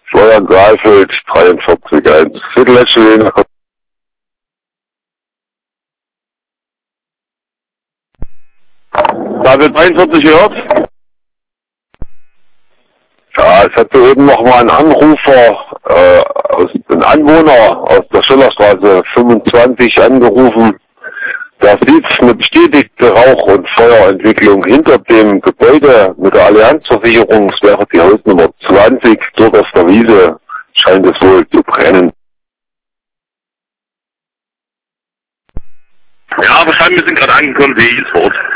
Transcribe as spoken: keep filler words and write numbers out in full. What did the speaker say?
Florian Saalfeld, dreiundvierzig eins. Viertelletzte Lehne. David dreiundvierzig gehört? Ja, es hatte eben noch mal ein Anrufer, äh, aus, ein Anwohner aus der Schillerstraße fünfundzwanzig angerufen. Da sieht eine bestätigte Rauch- und Feuerentwicklung hinter dem Gebäude mit der Allianzversicherung. Es wäre die Hausnummer zwanzig. Dort auf der Wiese scheint es wohl zu brennen. Ja, verstanden, wir sind gerade angekommen, sehe ich es vor Ort.